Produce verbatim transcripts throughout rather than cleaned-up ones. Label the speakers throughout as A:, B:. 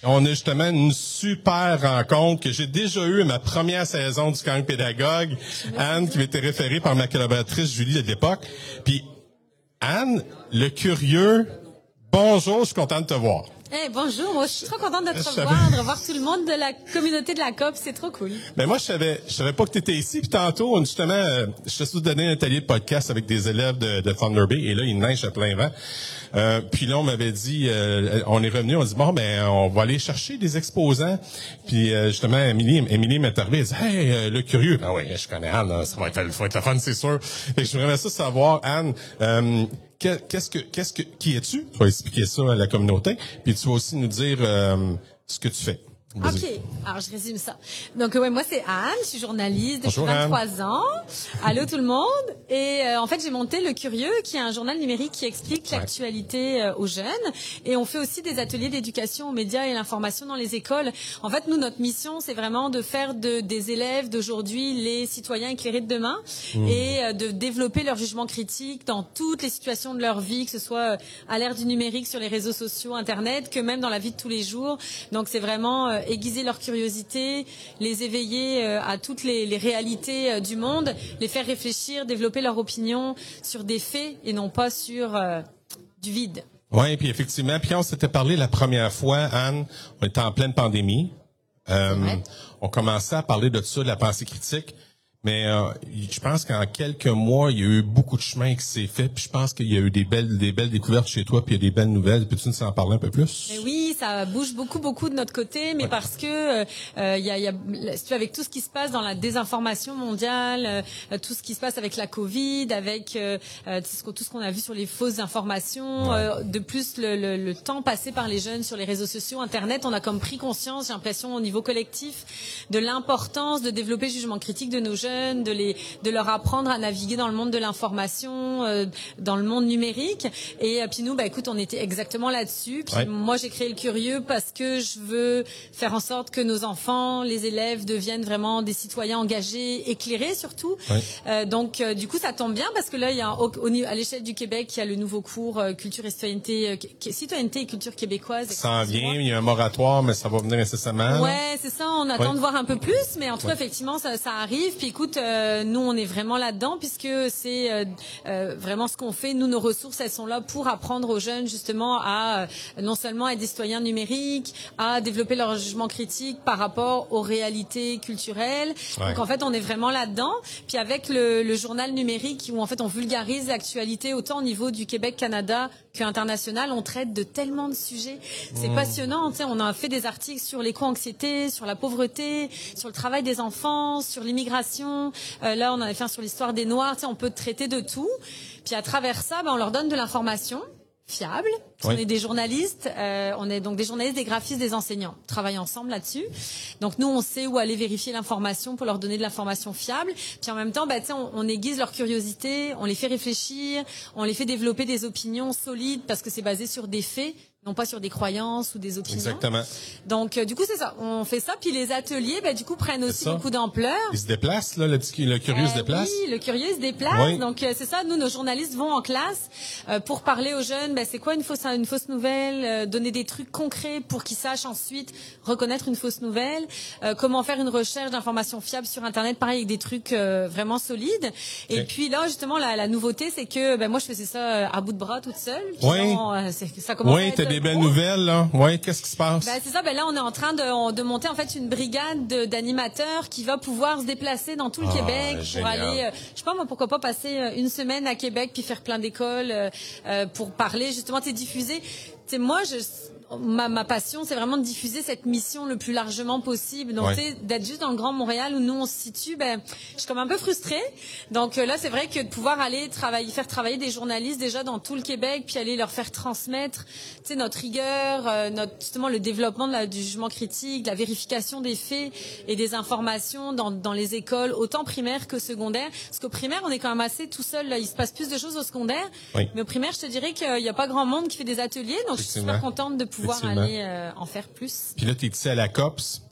A: On a justement une super rencontre que j'ai déjà eue à ma première saison du camp pédagogue. Anne, qui m'était référée par ma collaboratrice Julie de l'époque. Puis, Anne, le curieux, bonjour, je suis content de te voir.
B: Hey, bonjour, moi je suis trop contente de te revoir, de revoir tout le monde de la communauté de la C O P, c'est trop cool.
A: Ben moi je savais, je savais pas que tu étais ici, puis tantôt justement, euh, je te suis donné un atelier de podcast avec des élèves de, de Thunder Bay, et là il neige à plein vent. Euh, puis là on m'avait dit, euh, on est revenu, on dit bon ben on va aller chercher des exposants, puis euh, justement Émilie, Émilie m'est arrivée, elle dit hey euh, le curieux, ben oui je connais Anne, là, ça va être, ça va être le fun c'est sûr. Et je voudrais ça savoir Anne. Euh, Qu'est-ce que, qu'est-ce que, qui es-tu? Tu vas expliquer ça à la communauté, puis tu vas aussi nous dire euh, ce que tu fais.
B: OK. Alors, je résume ça. Donc, ouais, moi, c'est Anne. Je suis journaliste depuis
A: Bonjour,
B: vingt-trois
A: Anne.
B: ans. Allô, tout le monde. Et euh, en fait, j'ai monté Le Curieux, qui est un journal numérique qui explique ouais. l'actualité euh, aux jeunes. Et on fait aussi des ateliers d'éducation aux médias et l'information dans les écoles. En fait, nous, notre mission, c'est vraiment de faire de, des élèves d'aujourd'hui les citoyens éclairés de demain mmh. et euh, de développer leur jugement critique dans toutes les situations de leur vie, que ce soit à l'ère du numérique, sur les réseaux sociaux, Internet, que même dans la vie de tous les jours. Donc, c'est vraiment... Euh, aiguiser leur curiosité, les éveiller euh, à toutes les, les réalités euh, du monde, les faire réfléchir, développer leur opinion sur des faits et non pas sur euh, du vide.
A: Oui, puis effectivement, puis on s'était parlé la première fois, Anne, on était en pleine pandémie. Euh, on commençait à parler de ça, de la pensée critique. Mais euh, je pense qu'en quelques mois, il y a eu beaucoup de chemin qui s'est fait. Puis je pense qu'il y a eu des belles, des belles découvertes chez toi, puis il y a des belles nouvelles. Peux-tu nous en parler un peu plus?
B: Mais oui, ça bouge beaucoup, beaucoup de notre côté, mais ouais. parce que euh, il y a, il y a, si tu veux, avec tout ce qui se passe dans la désinformation mondiale, euh, tout ce qui se passe avec la Covid, avec euh, tout ce qu'on a vu sur les fausses informations, ouais. euh, de plus le, le, le temps passé par les jeunes sur les réseaux sociaux, Internet, on a comme pris conscience, j'ai l'impression au niveau collectif, de l'importance de développer le jugement critique de nos jeunes. De, les, de leur apprendre à naviguer dans le monde de l'information, euh, dans le monde numérique. Et euh, puis nous, bah, écoute, on était exactement là-dessus. Puis ouais. moi, j'ai créé Le Curieux parce que je veux faire en sorte que nos enfants, les élèves, deviennent vraiment des citoyens engagés, éclairés surtout. Ouais. Euh, donc, euh, du coup, ça tombe bien parce que là, il y a au, au, à l'échelle du Québec, il y a le nouveau cours euh, culture et citoyenneté, euh, citoyenneté et culture québécoise.
A: Ça en vient, il y a un moratoire, mais ça va venir incessamment.
B: Ouais, c'est ça. On attend
A: ouais.
B: de voir un peu plus, mais en tout
A: ouais.
B: cas, effectivement, ça, ça arrive. Puis écoute. Euh, nous, on est vraiment là-dedans puisque c'est euh, euh, vraiment ce qu'on fait. Nous, nos ressources, elles sont là pour apprendre aux jeunes justement à euh, non seulement être des citoyens numériques, à développer leur jugement critique par rapport aux réalités culturelles. Ouais. Donc, en fait, on est vraiment là-dedans. Puis avec le, le journal numérique où en fait on vulgarise l'actualité autant au niveau du Québec-Canada qu'international, on traite de tellement de sujets. C'est mmh. passionnant. Tu sais, on a fait des articles sur l'éco-anxiété, sur la pauvreté, sur le travail des enfants, sur l'immigration. Euh, là, on en a fait un sur l'histoire des Noirs. Tu sais, on peut traiter de tout. Puis à travers ça, ben, on leur donne de l'information fiable. Oui. On est des journalistes. Euh, on est donc des journalistes, des graphistes, des enseignants. On travaille ensemble là-dessus. Donc nous, on sait où aller vérifier l'information pour leur donner de l'information fiable. Puis en même temps, ben, tu sais, on, on aiguise leur curiosité, on les fait réfléchir, on les fait développer des opinions solides parce que c'est basé sur des faits. Non pas sur des croyances ou des opinions.
A: Exactement.
B: Donc, euh, du coup, c'est ça. On fait ça. Puis les ateliers, bah, du coup, prennent aussi beaucoup d'ampleur.
A: Ils se déplacent, là, le, petit, le curieux euh, se déplace.
B: Oui, le curieux se déplace. Oui. Donc, euh, c'est ça. Nous, nos journalistes vont en classe euh, pour parler aux jeunes. Bah, c'est quoi une fausse, une fausse nouvelle, euh, donner des trucs concrets pour qu'ils sachent ensuite reconnaître une fausse nouvelle. Euh, comment faire une recherche d'informations fiables sur Internet, pareil, avec des trucs euh, vraiment solides. Et okay. puis là, justement, la, la nouveauté, c'est que bah, moi, je faisais ça à bout de bras toute seule. Puis
A: oui.
B: on, euh, ça commence
A: oui, à être des belles nouvelles, là. Oui, qu'est-ce qui se passe?
B: Ben, c'est ça. Ben là, on est en train de, de monter en fait une brigade de, d'animateurs qui va pouvoir se déplacer dans tout le ah, Québec pour génial. aller. Euh, je sais pas moi, pourquoi pas passer une semaine à Québec puis faire plein d'écoles euh, pour parler justement, tu sais, diffuser. Tu sais, moi, je Ma, ma passion, c'est vraiment de diffuser cette mission le plus largement possible. Donc, ouais. tu sais, d'être juste dans le Grand Montréal où nous on se situe, ben, je suis comme un peu frustrée. Donc euh, là, c'est vrai que de pouvoir aller travailler, faire travailler des journalistes déjà dans tout le Québec, puis aller leur faire transmettre, tu sais, notre rigueur, euh, notre justement le développement de la, du jugement critique, la vérification des faits et des informations dans, dans les écoles, autant primaires que secondaires. Parce qu'au primaire, on est quand même assez tout seul. Là. Il se passe plus de choses au secondaire, oui. mais au primaire, je te dirais qu'il n'y a pas grand monde qui fait des ateliers. Donc, je suis super contente de pouvoir aller euh, en faire plus.
A: Puis là, tu es ici à la C O P S.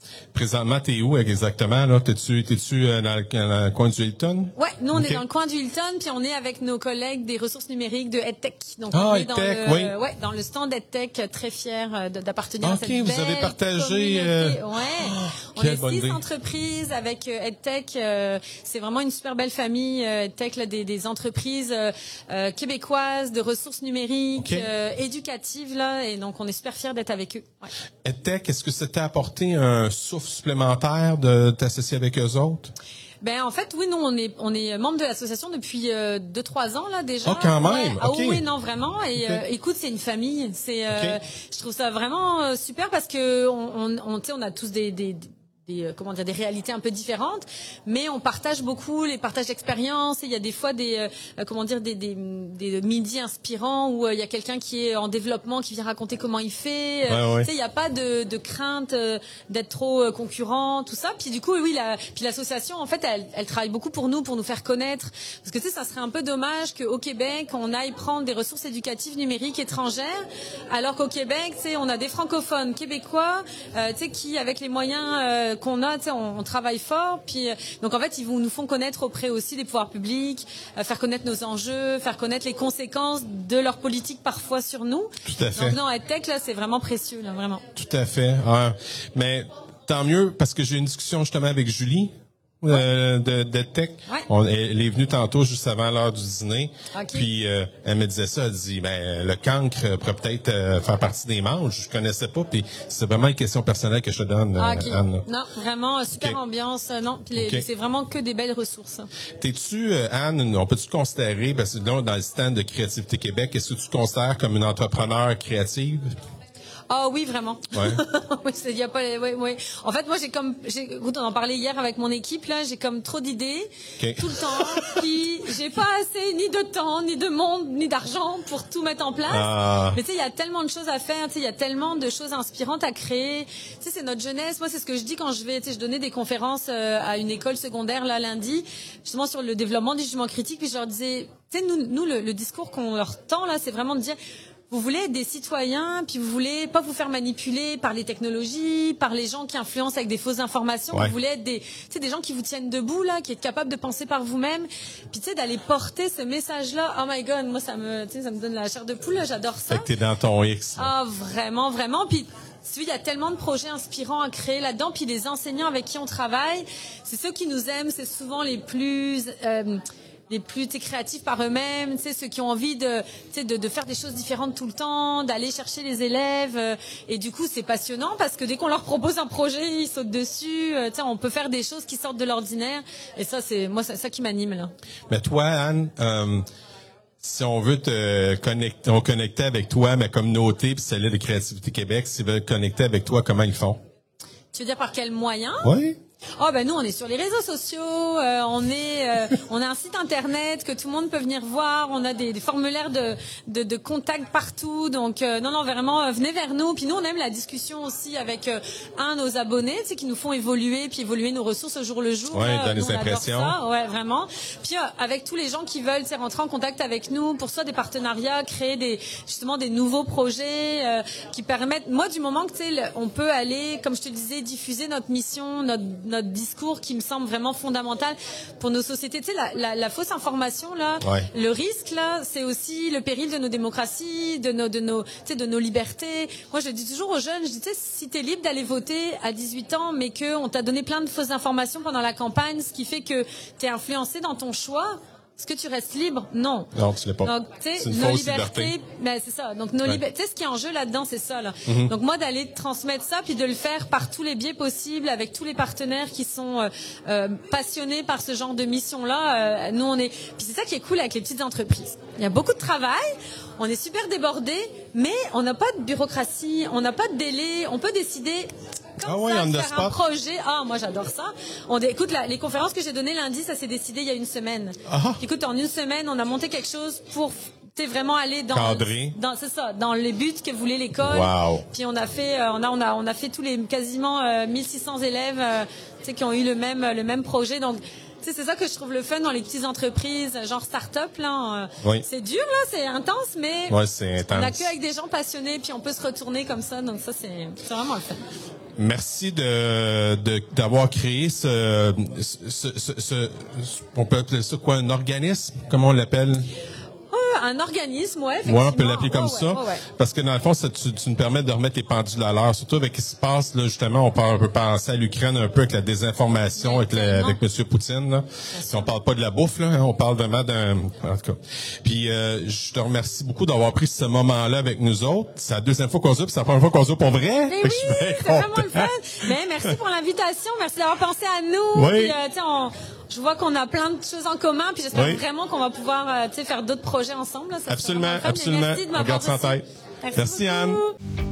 A: Présentement, t'es où exactement, là? T'es-tu, t'es-tu euh, dans, le, dans le coin du Hilton?
B: Ouais, nous, on
A: okay.
B: est dans le coin du Hilton, puis on est avec nos collègues des ressources numériques de EdTech. Donc,
A: ah,
B: on est dans
A: EdTech,
B: le,
A: oui.
B: euh, ouais, dans le stand EdTech, très fier d'appartenir
A: okay,
B: à cette belle
A: vous avez partagé,
B: euh... ouais.
A: Oh,
B: on est six idée. entreprises avec euh, EdTech. Euh, c'est vraiment une super belle famille, euh, EdTech, là, des, des entreprises euh, euh, québécoises de ressources numériques, okay. euh, éducatives, là, et donc on est super fiers d'être avec eux. Ouais.
A: EdTech, est-ce que ça t'a apporté un souffle supplémentaire de t'associer avec eux autres?
B: Ben en fait oui, nous on est on est membre de l'association depuis euh, deux trois ans là déjà.
A: Oh quand même.
B: Ouais. Ah
A: okay.
B: oui non vraiment et okay. euh, écoute c'est une famille c'est euh, okay. je trouve ça vraiment euh, super parce que on on, on tu sais on a tous des des des euh, comment dire des réalités un peu différentes, mais on partage beaucoup les partages d'expériences. Il y a des fois des euh, comment dire des des, des midis inspirants où euh, il y a quelqu'un qui est en développement qui vient raconter comment il fait.
A: Ouais, ouais.
B: Tu sais il y a pas de de crainte euh, d'être trop euh, concurrent tout ça. Puis du coup oui la puis l'association en fait elle elle travaille beaucoup pour nous pour nous faire connaître parce que tu sais ça serait un peu dommage que au Québec on aille prendre des ressources éducatives numériques étrangères alors qu'au Québec tu sais on a des francophones québécois euh, tu sais qui avec les moyens euh, qu'on a, tu sais, on, on travaille fort, puis euh, donc en fait ils vous, nous font connaître auprès aussi des pouvoirs publics, euh, faire connaître nos enjeux, faire connaître les conséquences de leur politique parfois sur nous.
A: Tout à fait.
B: Donc non, EdTech là, c'est vraiment précieux là, vraiment.
A: Tout à fait. Ah, mais tant mieux parce que j'ai eu une discussion justement avec Julie. Euh, de, de tech.
B: Ouais.
A: On, elle est venue tantôt juste avant l'heure du dîner.
B: Okay.
A: Puis euh, elle me disait ça, elle dit ben le cancre pourrait peut-être euh, faire partie des membres. Je connaissais pas, puis c'est vraiment une question personnelle que je te donne,
B: ah, okay.
A: Anne.
B: Non, vraiment super okay. ambiance. Non, puis les, okay. c'est vraiment que des belles ressources.
A: T'es-tu euh, Anne, on peut-tu considérer parce que là dans le stand de Créativité Québec, est-ce que tu te considères comme une entrepreneur créative?
B: Ah oh, oui, vraiment.
A: Ouais.
B: oui, c'est y a pas ouais, ouais. En fait, moi j'ai comme j'ai écoute, on en parlait hier avec mon équipe là, j'ai comme trop d'idées
A: okay.
B: tout le temps, puis j'ai pas assez ni de temps, ni de monde, ni d'argent pour tout mettre en place.
A: Ah.
B: Mais tu sais, il y a tellement de choses à faire, tu sais, il y a tellement de choses inspirantes à créer. Tu sais, c'est notre jeunesse. Moi, c'est ce que je dis quand je vais, tu sais, je donnais des conférences euh, à une école secondaire là lundi, justement sur le développement du jugement critique, puis je leur disais, tu sais, nous nous le, le discours qu'on leur tend là, c'est vraiment de dire vous voulez être des citoyens, puis vous voulez pas vous faire manipuler par les technologies, par les gens qui influencent avec des fausses informations.
A: Ouais.
B: Vous voulez être des, tu sais, des gens qui vous tiennent debout là, qui êtes capables de penser par vous-même. Puis tu sais, d'aller porter ce message-là. Oh my God, moi ça me, tu sais, ça me donne la chair de poule. Là, j'adore ça.
A: Fait que t'es dans ton X.
B: Ah vraiment, vraiment. Puis il y a tellement de projets inspirants à créer là-dedans. Puis les enseignants avec qui on travaille, c'est ceux qui nous aiment, c'est souvent les plus euh, les plus créatifs par eux-mêmes, tu sais, ceux qui ont envie de, de, de faire des choses différentes tout le temps, d'aller chercher les élèves. Euh, et du coup, c'est passionnant parce que dès qu'on leur propose un projet, ils sautent dessus. Euh, tu sais, on peut faire des choses qui sortent de l'ordinaire. Et ça, c'est moi, c'est ça qui m'anime là.
A: Mais toi, Anne, euh, si on veut te connecter, on connecter avec toi, ma communauté, puis celle de Créativité Québec, s'ils veulent connecter avec toi, comment ils font?
B: Tu veux dire par quel moyen?
A: Oui.
B: Oh ben nous on est sur les réseaux sociaux, euh, on est euh, on a un site internet que tout le monde peut venir voir, on a des, des formulaires de, de de contact partout, donc euh, non non vraiment euh, venez vers nous. Puis nous on aime la discussion aussi avec euh, un nos abonnés, tu sais, qui nous font évoluer puis évoluer nos ressources au jour le jour.
A: Ouais,
B: là,
A: donner
B: nous,
A: des impressions.
B: Ça, ouais vraiment. Puis euh, avec tous les gens qui veulent, tu sais, rentrer en contact avec nous pour soit des partenariats, créer des justement des nouveaux projets euh, qui permettent. Moi du moment que tu sais on peut aller, comme je te disais, diffuser notre mission, notre notre discours qui me semble vraiment fondamental pour nos sociétés. Tu sais, la, la, la fausse information, là,
A: ouais.
B: le risque, là, c'est aussi le péril de nos démocraties, de nos, de nos, tu sais, de nos libertés. Moi, je dis toujours aux jeunes, je dis, tu sais, si t'es libre d'aller voter à dix-huit ans, mais que on t'a donné plein de fausses informations pendant la campagne, ce qui fait que t'es influencé dans ton choix, est-ce que tu restes libre? Non.
A: Non, tu l'es pas.
B: Donc, tu sais, nos libertés, ben, c'est ça. Donc, nos ouais. libertés, tu sais, ce qui est en jeu là-dedans, c'est ça, là. Mm-hmm. Donc, moi, d'aller transmettre ça, puis de le faire par tous les biais possibles, avec tous les partenaires qui sont euh, euh, passionnés par ce genre de mission-là. Euh, nous, on est. Puis c'est ça qui est cool avec les petites entreprises. Il y a beaucoup de travail. On est super débordés, mais on n'a pas de bureaucratie, on n'a pas de délai. On peut décider. Comme
A: ah ouais,
B: ça,
A: on
B: faire
A: spot.
B: un projet. Ah, moi j'adore ça. On écoute la, les conférences que j'ai données lundi, ça s'est décidé il y a une semaine.
A: Ah.
B: Écoute, en une semaine, on a monté quelque chose pour t'es vraiment aller dans
A: cadré.
B: dans c'est ça, dans les buts que voulait l'école.
A: Wow.
B: Puis on a fait euh, on a on a on a fait tous les quasiment euh, mille six cents élèves euh, tu sais qui ont eu le même le même projet. Donc tu sais, c'est ça que je trouve le fun dans les petites entreprises, genre start-up, là.
A: Oui.
B: C'est dur, là, c'est intense, mais
A: ouais, c'est intense.
B: On a que avec des gens passionnés, puis on peut se retourner comme ça, donc ça, c'est, c'est vraiment le fun.
A: merci de, de d'avoir créé ce, ce, ce, ce, on peut appeler ça quoi, un organisme, comment on l'appelle?
B: Un organisme, ouais, effectivement.
A: Ouais, on peut l'appeler comme
B: ouais,
A: ça.
B: Ouais, ouais.
A: Parce que dans le fond, ça, tu, tu nous permets de remettre les pendules à l'heure. Surtout avec ce qui se passe, là, justement, on, parle, on peut penser à l'Ukraine un peu avec la désinformation, avec, la, avec M. Poutine. Là. Si on parle pas de la bouffe, là, hein, on parle vraiment d'un... En tout cas. Puis, euh, je te remercie beaucoup d'avoir pris ce moment-là avec nous autres. C'est la deuxième fois qu'on se voit, puis c'est la première fois qu'on se voit pour vrai.
B: Mais oui, c'est vraiment le fun. Mais merci pour l'invitation. Merci d'avoir pensé à nous.
A: Oui.
B: Puis, euh, tu sais, on... Je vois qu'on a plein de choses en commun, puis j'espère
A: oui.
B: vraiment qu'on va pouvoir euh, faire d'autres projets ensemble. Là, ça
A: absolument,
B: absolument.
A: absolument.
B: Merci de m'avoir
A: On garde ça en tête.
B: Merci,
A: merci Anne.